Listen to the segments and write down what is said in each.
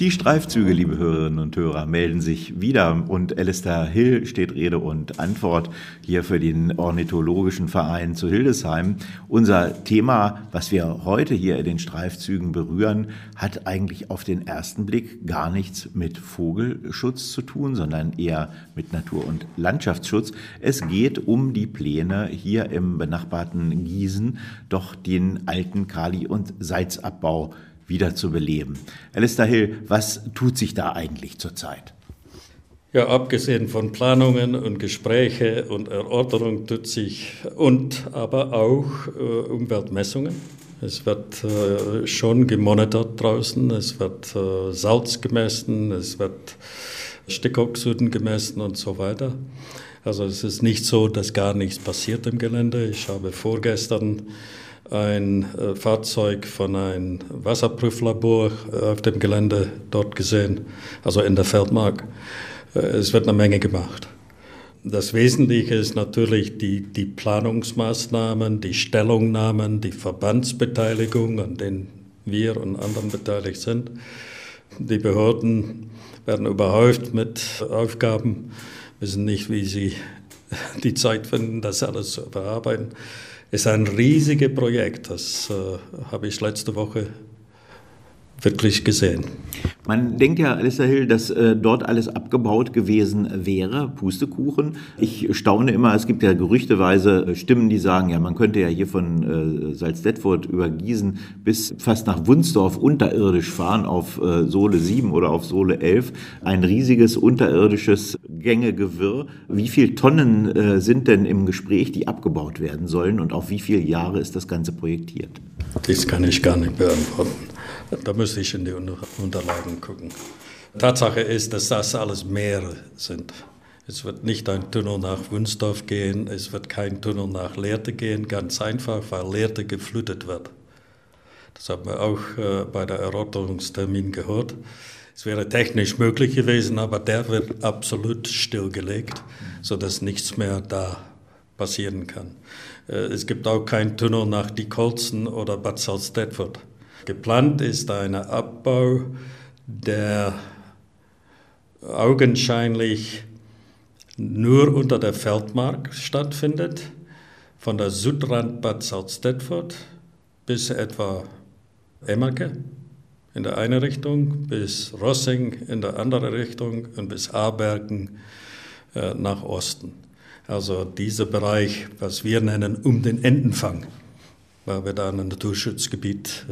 Die Streifzüge, liebe Hörerinnen und Hörer, melden sich wieder und Alistair Hill steht Rede und Antwort hier für den Ornithologischen Verein zu Hildesheim. Unser Thema, was wir heute hier in den Streifzügen berühren, hat eigentlich auf den ersten Blick gar nichts mit Vogelschutz zu tun, sondern eher mit Natur- und Landschaftsschutz. Es geht um die Pläne, hier im benachbarten Gießen doch den alten Kali- und Salzabbau wieder zu beleben. Alistair Hill, was tut sich da eigentlich zurzeit? Ja, abgesehen von Planungen und Gespräche und Erörterung tut sich aber auch Umweltmessungen. Es wird schon gemonitort draußen, es wird Salz gemessen, es wird Stickoxiden gemessen und so weiter. Also es ist nicht so, dass gar nichts passiert im Gelände. Ich habe vorgestern ein Fahrzeug von einem Wasserprüflabor auf dem Gelände dort gesehen, also in der Feldmark. Es wird eine Menge gemacht. Das Wesentliche ist natürlich die Planungsmaßnahmen, die Stellungnahmen, die Verbandsbeteiligung, an denen wir und anderen beteiligt sind. Die Behörden werden überhäuft mit Aufgaben, wissen nicht, wie sie die Zeit finden, das alles zu bearbeiten. Es ist ein riesiges Projekt, das habe ich letzte Woche wirklich gesehen. Man denkt ja, Alistair Hill, dass dort alles abgebaut gewesen wäre, Pustekuchen. Ich staune immer, es gibt ja gerüchteweise Stimmen, die sagen, ja, man könnte ja hier von Salzdetford über Gießen bis fast nach Wunsdorf unterirdisch fahren, auf Sohle 7 oder auf Sohle 11. Ein riesiges unterirdisches Gängegewirr. Wie viele Tonnen sind denn im Gespräch, die abgebaut werden sollen und auf wie viele Jahre ist das Ganze projektiert? Das kann ich gar nicht beantworten. Da müsste ich in die Unterlagen gucken. Tatsache ist, dass das alles Meere sind. Es wird nicht ein Tunnel nach Wunsdorf gehen, es wird kein Tunnel nach Lehrte gehen, ganz einfach, weil Lehrte geflutet wird. Das haben wir auch bei der Erörterungstermin gehört. Es wäre technisch möglich gewesen, aber der wird absolut stillgelegt, sodass nichts mehr da passieren kann. Es gibt auch keinen Tunnel nach Diekolzen oder Bad Salzdetford. Geplant ist ein Abbau, der augenscheinlich nur unter der Feldmark stattfindet, von der Südrand Bad Salzdetford bis etwa Emmerke in der eine Richtung, bis Rossing in der andere Richtung und bis Abergen nach Osten. Also dieser Bereich, was wir nennen, um den Entenfang, weil wir da an einem Naturschutzgebiet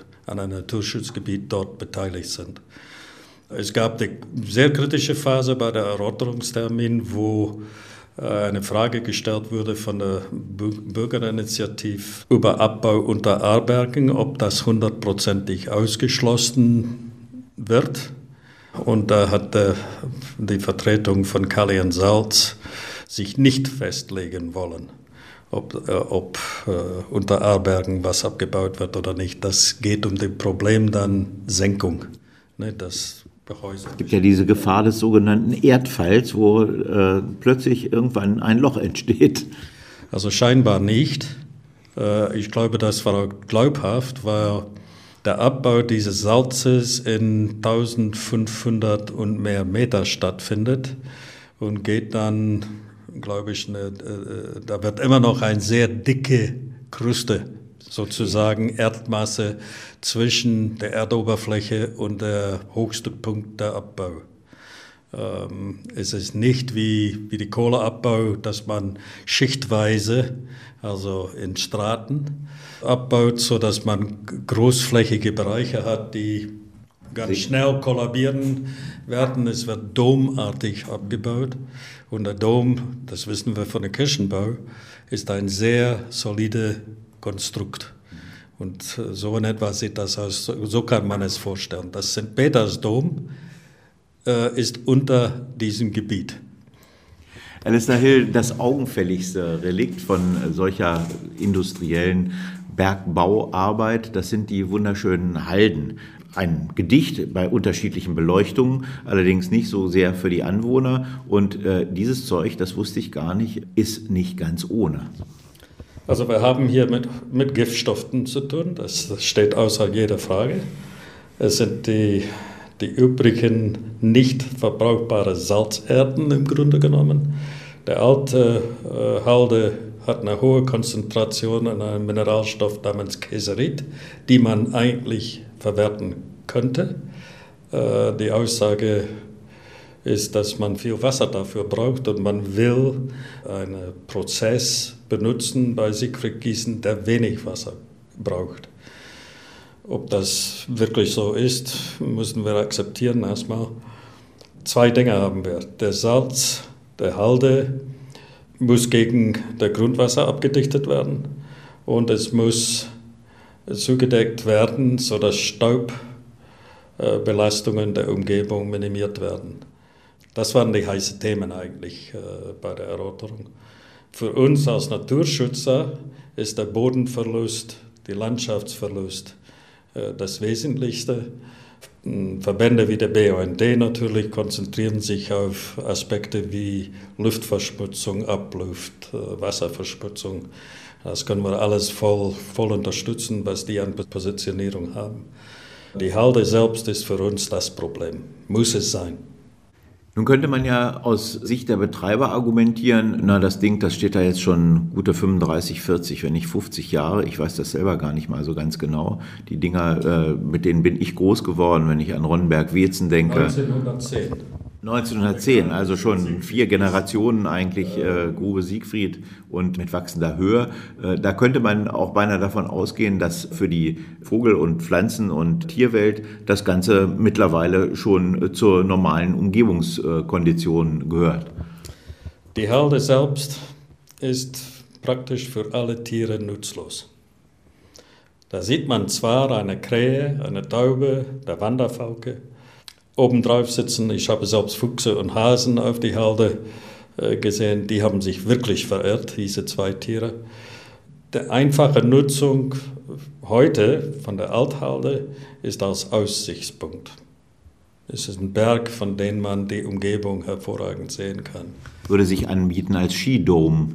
dort beteiligt sind. Es gab eine sehr kritische Phase bei der Erörterungstermin, wo eine Frage gestellt wurde von der Bürgerinitiative über Abbau unter Abergen, ob das 100%ig ausgeschlossen wird. Und da hat die Vertretung von Kali und Salz sich nicht festlegen wollen, ob unter Abergen was abgebaut wird oder nicht. Das geht um das Problem dann Senkung. Ne, das Es gibt ja diese Gefahr des sogenannten Erdfalls, wo plötzlich irgendwann ein Loch entsteht. Also scheinbar nicht. Ich glaube, das war auch glaubhaft, weil der Abbau dieses Salzes in 1500 und mehr Meter stattfindet und geht dann, glaube ich, da wird immer noch eine sehr dicke Kruste, sozusagen Erdmasse zwischen der Erdoberfläche und der höchste Punkt der Abbau. Es ist nicht wie die Kohleabbau, dass man schichtweise, also in Straten, abbaut, sodass man großflächige Bereiche hat, die ganz schnell kollabieren werden. Es wird domartig abgebaut. Und der Dom, das wissen wir von dem Kirchenbau, ist ein sehr solides Konstrukt. Und so in etwa sieht das aus, so kann man es vorstellen. Das St. Petersdom ist unter diesem Gebiet. Alistair Hill, das augenfälligste Relikt von solcher industriellen Bergbauarbeit, das sind die wunderschönen Halden. Ein Gedicht bei unterschiedlichen Beleuchtungen, allerdings nicht so sehr für die Anwohner. Und dieses Zeug, das wusste ich gar nicht, ist nicht ganz ohne. Also wir haben hier mit Giftstoffen zu tun, das steht außer jeder Frage. Es sind die die übrigen nicht verbrauchbaren Salzerden im Grunde genommen. Der alte Halde hat eine hohe Konzentration an einem Mineralstoff namens Kieserit, die man eigentlich verwerten könnte. Die Aussage ist, dass man viel Wasser dafür braucht und man will einen Prozess benutzen bei Siegfried-Gießen, der wenig Wasser braucht. Ob das wirklich so ist, müssen wir akzeptieren erstmal. 2 Dinge haben wir. Der Salz, der Halde, muss gegen das Grundwasser abgedichtet werden und es muss zugedeckt werden, sodass Staubbelastungen der Umgebung minimiert werden. Das waren die heißen Themen eigentlich bei der Erörterung. Für uns als Naturschützer ist der Bodenverlust, der Landschaftsverlust das Wesentlichste. Verbände wie der BUND natürlich konzentrieren sich auf Aspekte wie Luftverschmutzung, Abluft, Wasserverschmutzung. Das können wir alles voll unterstützen, was die an Positionierung haben. Die Halde selbst ist für uns das Problem, muss es sein. Nun könnte man ja aus Sicht der Betreiber argumentieren, na das Ding, das steht da jetzt schon gute 35, 40, wenn nicht 50 Jahre. Ich weiß das selber gar nicht mal so ganz genau. Die Dinger, mit denen bin ich groß geworden, wenn ich an Ronnenberg-Weetzen denke. 1910, also schon 4 Generationen eigentlich, Grube Siegfried und mit wachsender Höhe. Da könnte man auch beinahe davon ausgehen, dass für die Vogel- und Pflanzen- und Tierwelt das Ganze mittlerweile schon zur normalen Umgebungskondition gehört. Die Halde selbst ist praktisch für alle Tiere nutzlos. Da sieht man zwar eine Krähe, eine Taube, der Wanderfalke, obendrauf sitzen. Ich habe selbst Füchse und Hasen auf die Halde gesehen. Die haben sich wirklich verehrt, diese 2 Tiere. Die einfache Nutzung heute von der Althalde ist als Aussichtspunkt. Es ist ein Berg, von dem man die Umgebung hervorragend sehen kann. Würde sich anbieten als Skidome.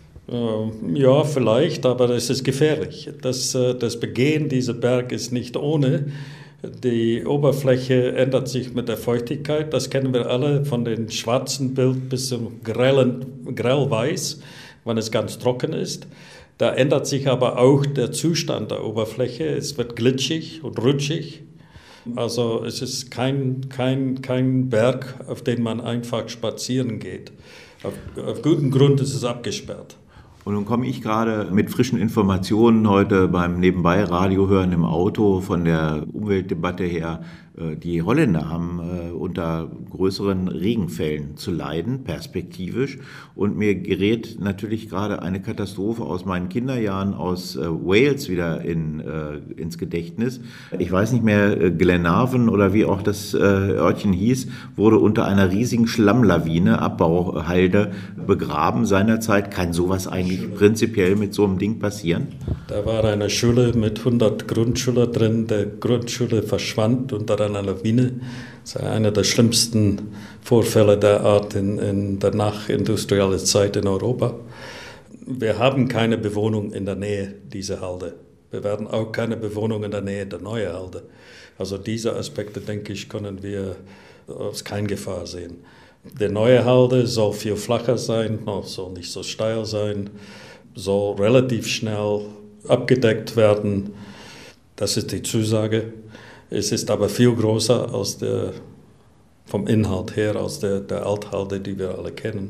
Ja, vielleicht, aber es ist gefährlich. Das Begehen dieser Berg ist nicht ohne. Die Oberfläche ändert sich mit der Feuchtigkeit. Das kennen wir alle von dem schwarzen Bild bis zum grellweiß, wenn es ganz trocken ist. Da ändert sich aber auch der Zustand der Oberfläche. Es wird glitschig und rutschig. Also es ist kein Berg, auf den man einfach spazieren geht. Auf gutem Grund ist es abgesperrt. Und nun komme ich gerade mit frischen Informationen heute beim Nebenbei-Radio hören im Auto von der Umweltdebatte her. Die Holländer haben unter größeren Regenfällen zu leiden, perspektivisch. Und mir gerät natürlich gerade eine Katastrophe aus meinen Kinderjahren aus Wales wieder ins Gedächtnis. Ich weiß nicht mehr, Glenarvan oder wie auch das Örtchen hieß, wurde unter einer riesigen Schlammlawine, Abbauhalde, begraben seinerzeit. Kann sowas eigentlich prinzipiell mit so einem Ding passieren? Da war eine Schule mit 100 Grundschülern drin. Der Grundschule verschwand unter einer Lawine. Das ist einer der schlimmsten Vorfälle der Art in der nachindustriellen Zeit in Europa. Wir haben keine Bewohnung in der Nähe dieser Halde. Wir werden auch keine Bewohnung in der Nähe der neuen Halde. Also diese Aspekte, denke ich, können wir als keine Gefahr sehen. Die neue Halde soll viel flacher sein, soll nicht so steil sein, soll relativ schnell abgedeckt werden. Das ist die Zusage. Es ist aber viel größer als vom Inhalt her als der Althalde, die wir alle kennen.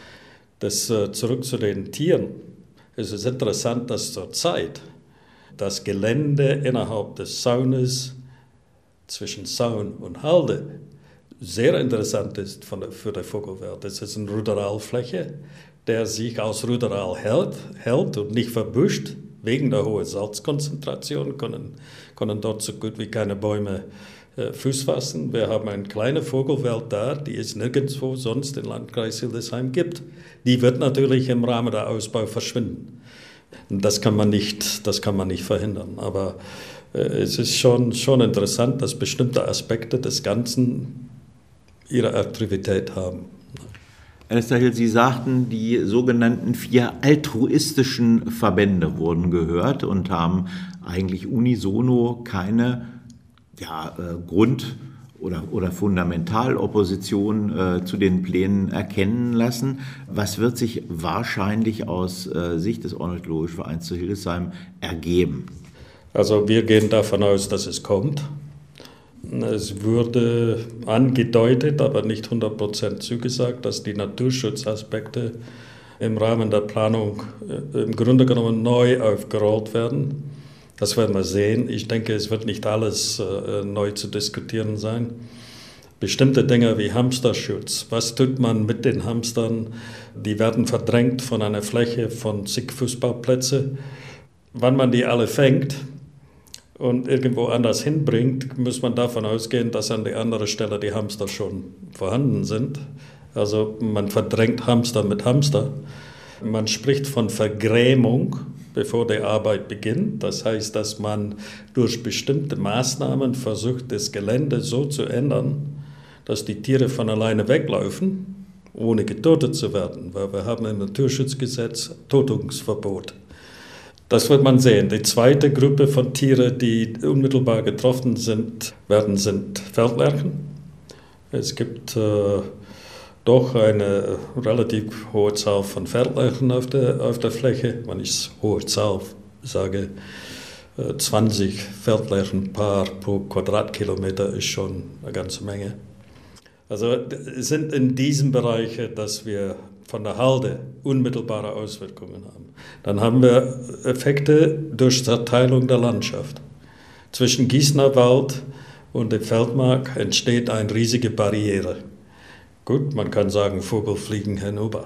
Zurück zu den Tieren. Es ist interessant, dass zurzeit das Gelände innerhalb des Zaunes zwischen Zaun und Halde sehr interessant ist für die Vogelwelt. Es ist eine Ruderalfläche, der sich als Ruderal hält und nicht verbüscht. Wegen der hohen Salzkonzentration können dort so gut wie keine Bäume Fuß fassen. Wir haben eine kleine Vogelwelt da, die es nirgendwo sonst im Landkreis Hildesheim gibt. Die wird natürlich im Rahmen der Ausbau verschwinden. Und das kann man nicht verhindern. Aber es ist schon interessant, dass bestimmte Aspekte des Ganzen ihre Aktivität haben. Alistair Hill, Sie sagten, die sogenannten 4 altruistischen Verbände wurden gehört und haben eigentlich unisono keine Grund- oder Fundamentalopposition zu den Plänen erkennen lassen. Was wird sich wahrscheinlich aus Sicht des Ornithologischen Vereins zu Hildesheim ergeben? Also wir gehen davon aus, dass es kommt. Es wurde angedeutet, aber nicht 100% zugesagt, dass die Naturschutzaspekte im Rahmen der Planung im Grunde genommen neu aufgerollt werden. Das werden wir sehen. Ich denke, es wird nicht alles neu zu diskutieren sein. Bestimmte Dinge wie Hamsterschutz. Was tut man mit den Hamstern? Die werden verdrängt von einer Fläche von zig Fußballplätzen. Wann man die alle fängt und irgendwo anders hinbringt, muss man davon ausgehen, dass an der anderen Stelle die Hamster schon vorhanden sind. Also man verdrängt Hamster mit Hamster. Man spricht von Vergrämung, bevor die Arbeit beginnt. Das heißt, dass man durch bestimmte Maßnahmen versucht, das Gelände so zu ändern, dass die Tiere von alleine weglaufen, ohne getötet zu werden, weil wir haben im Naturschutzgesetz Tötungsverbot. Das wird man sehen. Die zweite Gruppe von Tieren, die unmittelbar getroffen sind Feldlerchen. Es gibt doch eine relativ hohe Zahl von Feldlerchen auf der Fläche. Wenn ich hohe Zahl sage, 20 Feldlerchenpaar pro Quadratkilometer ist schon eine ganze Menge. Also es sind in diesem Bereich, dass wir von der Halde unmittelbare Auswirkungen haben. Dann haben wir Effekte durch Zerteilung der Landschaft. Zwischen Gießener Wald und dem Feldmark entsteht eine riesige Barriere. Gut, man kann sagen, Vögel fliegen hinüber.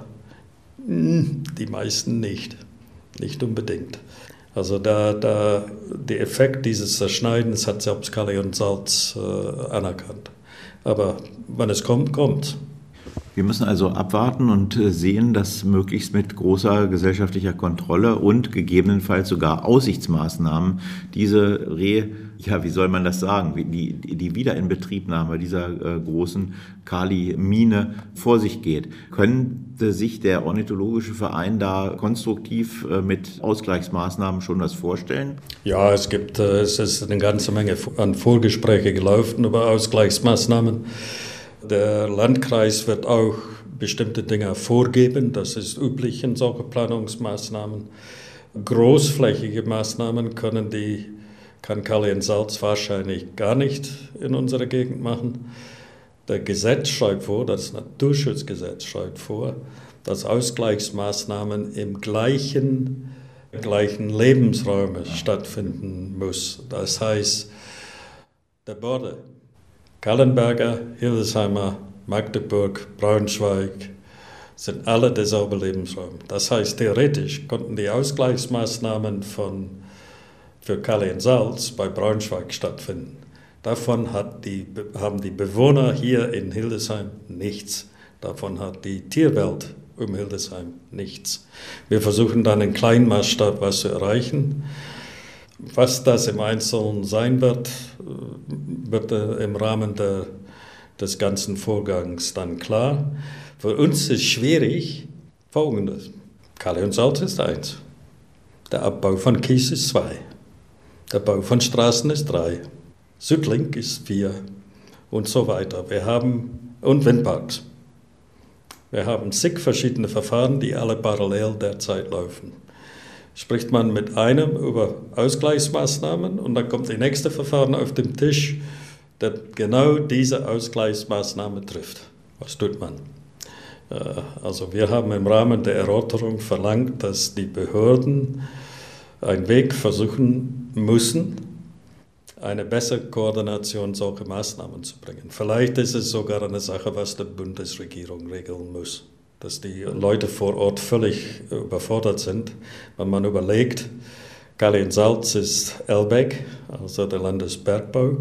Die meisten nicht unbedingt. Also der Effekt dieses Zerschneidens hat selbst Kali und Salz anerkannt. Aber wenn es kommt, kommt. Wir müssen also abwarten und sehen, dass möglichst mit großer gesellschaftlicher Kontrolle und gegebenenfalls sogar Aussichtsmaßnahmen diese wie soll man das sagen, die Wiederinbetriebnahme dieser großen Kali-Mine vor sich geht. Könnte sich der Ornithologische Verein da konstruktiv mit Ausgleichsmaßnahmen schon was vorstellen? Ja, es ist eine ganze Menge an Vorgespräche gelaufen über Ausgleichsmaßnahmen. Der Landkreis wird auch bestimmte Dinge vorgeben, das ist üblich in solchen Planungsmaßnahmen. Großflächige Maßnahmen kann Kali und Salz wahrscheinlich gar nicht in unserer Gegend machen. Das Gesetz schreibt vor, das Naturschutzgesetz schreibt vor, dass Ausgleichsmaßnahmen im gleichen Lebensraum stattfinden muss. Das heißt, der Border, Kallenberger, Hildesheimer, Magdeburg, Braunschweig sind alle derselbe Lebensraum. Das heißt, theoretisch konnten die Ausgleichsmaßnahmen für Kali und Salz bei Braunschweig stattfinden. Davon haben die Bewohner hier in Hildesheim nichts. Davon hat die Tierwelt um Hildesheim nichts. Wir versuchen dann in Kleinmaßstab was zu erreichen. Was das im Einzelnen sein wird im Rahmen des ganzen Vorgangs dann klar. Für uns ist schwierig Folgendes. Kali und Salz ist 1. Der Abbau von Kies ist 2. Der Bau von Straßen ist 3. Südlink ist 4 und so weiter. Und Windparks. Wir haben zig verschiedene Verfahren, die alle parallel derzeit laufen. Spricht man mit einem über Ausgleichsmaßnahmen und dann kommt die nächste Verfahren auf den Tisch, der genau diese Ausgleichsmaßnahme trifft. Was tut man? Also wir haben im Rahmen der Erörterung verlangt, dass die Behörden einen Weg versuchen müssen, eine bessere Koordination solcher Maßnahmen zu bringen. Vielleicht ist es sogar eine Sache, was die Bundesregierung regeln muss, dass die Leute vor Ort völlig überfordert sind. Wenn man überlegt, Kali und Salz ist LBEG, also der Landesbergbauamt.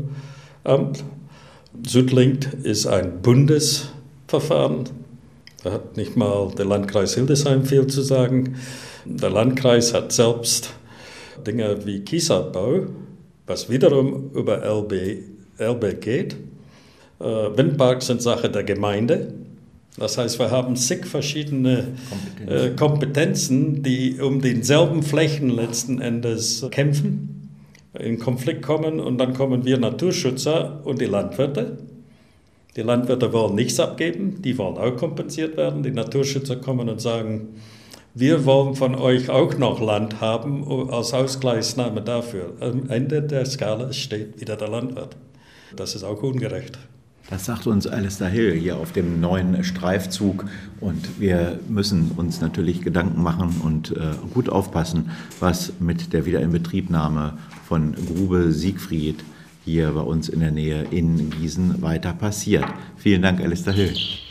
Südlink ist ein Bundesverfahren. Da hat nicht mal der Landkreis Hildesheim viel zu sagen. Der Landkreis hat selbst Dinge wie Kiesabbau, was wiederum über LBEG geht. Windparks sind Sache der Gemeinde. Das heißt, wir haben zig verschiedene Kompetenzen, die um denselben Flächen letzten Endes kämpfen, in Konflikt kommen und dann kommen wir Naturschützer und die Landwirte Die Landwirte wollen nichts abgeben, die wollen auch kompensiert werden. Die Naturschützer kommen und sagen, wir wollen von euch auch noch Land haben als Ausgleichsnahme dafür. Am Ende der Skala steht wieder der Landwirt. Das ist auch ungerecht. Das sagt uns Alistair Hill hier auf dem neuen Streifzug. Und wir müssen uns natürlich Gedanken machen und gut aufpassen, was mit der Wiederinbetriebnahme von Grube Siegfried hier bei uns in der Nähe in Gießen weiter passiert. Vielen Dank, Alistair Hill.